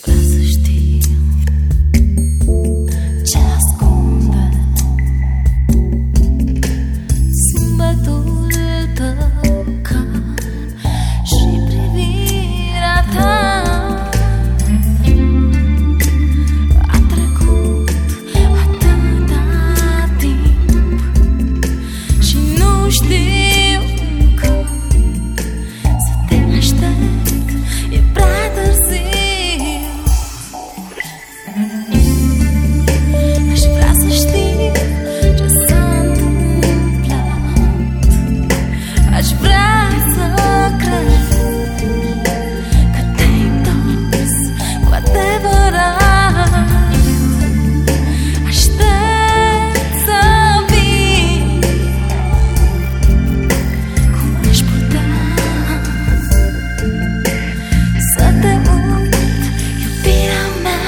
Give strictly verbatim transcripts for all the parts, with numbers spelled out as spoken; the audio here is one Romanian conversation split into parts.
vrea să știu ce ascunde zâmbetul tău calm și privirea ta. A trecut atâta timp și nu știu încă să te aștept, e prea târziu. Aș vrea să știu ce s-a întâmplat, aș vrea să cred că te-ai întors cu adevărat. Aștept să vii, cum aș putea să te uit, iubirea mea.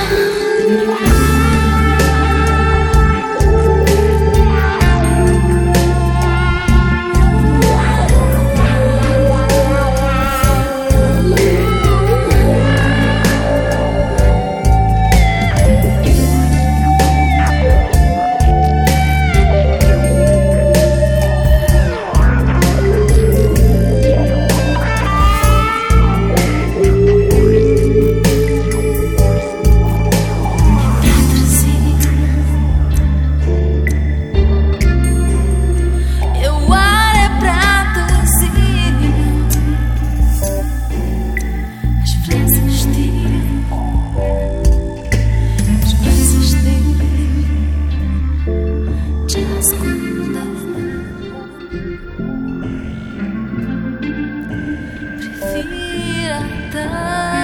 Privirea ta.